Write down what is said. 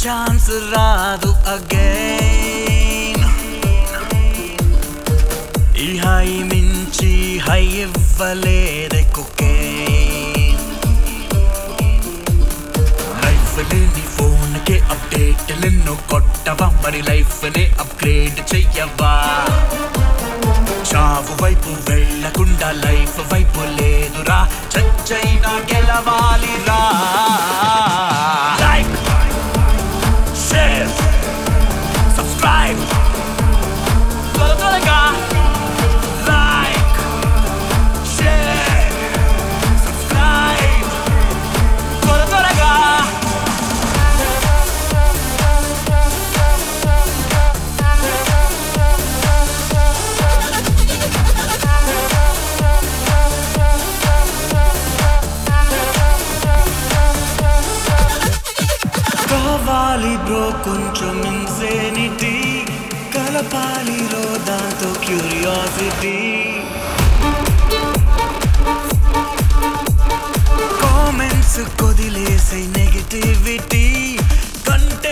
Chance రాదు again. ఈ high మించి హై ఇవ్వలేదే కొకేన్. లైఫ్ లేని ఫోన్ కే అప్డేట్ లెన్నో కొట్టవా, మరి లైఫ్ నే అప్గ్రేడ్ చెయ్యవా. చావు వైపు వెళ్ళకుండా లైఫ్ వైపు లేదురా, చచ్చైనా గెలవాలిరా. లైక్, షేర్, సబ్స్క్రైబ్, త్వరగా లైక్, షేర్, సబ్స్క్రైబ్, త్వరగా. కావాలి బ్రో కొంచెం ఇన్సెనిటీ, కలపాలి రో దాంతో క్యూరియాసిటీ. కామెంట్స్ కొదిలేసే నెగటివిటీ కంటే